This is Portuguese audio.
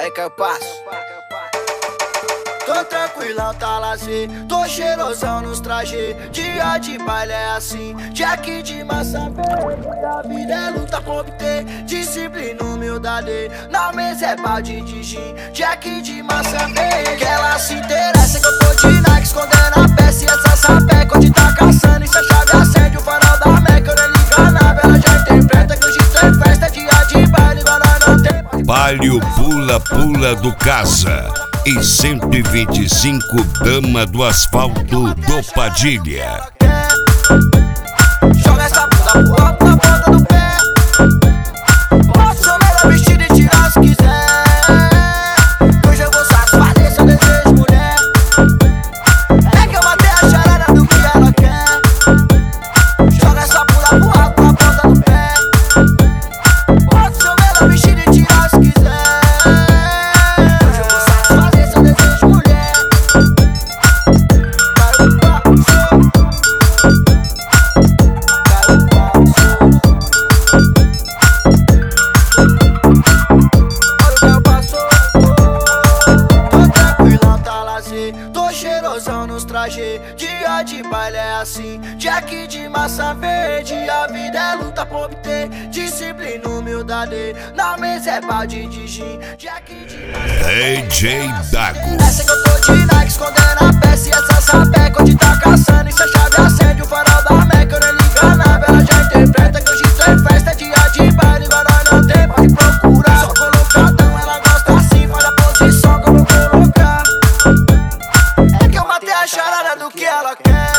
é que eu passo. Tô tranquilão, tá lazer, tô cheirosão nos trajes. Dia de baile é assim, Jack de massa verde. A vida é luta pra obter disciplina, humildade. Na mesa é balde de gin, Jack de massa verde. Que ela se interessa que eu tô de Nike, escondendo a peça e essa sapeca. Onde tá caçando e se a chave acende o farol da Meca. Eu nem liga nada, ela já interpreta que hoje tem festa. Dia de baile, agora não tem. Palio pula do casa e 125 dama do asfalto do Padilha. Joga essa bunda pro alto na ponta do pé. Posso ser o melhor vestido e tirar se quiser. Hoje eu vou satisfazer seu desejo, mulher. É que eu matei a charada do que ela quer. Joga essa bunda pro alto na ponta do pé. Posso ser o melhor vestido e tirar se quiser. Tô cheirosão nos trajes, dia de baile é assim, Jack de massa verde. A vida é luta pra obter disciplina, humildade. Na mesa é balde de gin, Jack de massa verde. DJ Dago. Essa que eu tô de Nike, escondendo a peça e essa sapeca. Onde tá caçando e se a chave acende o farol da Meca. Eu nem liga nada, ela já interpreta que hoje tem festa. Dia de baile, agora não tem, pode procurar. Só colocadão, ela gosta assim, faz a posição que eu vou colocar. É que eu matei a charada do que ela quer.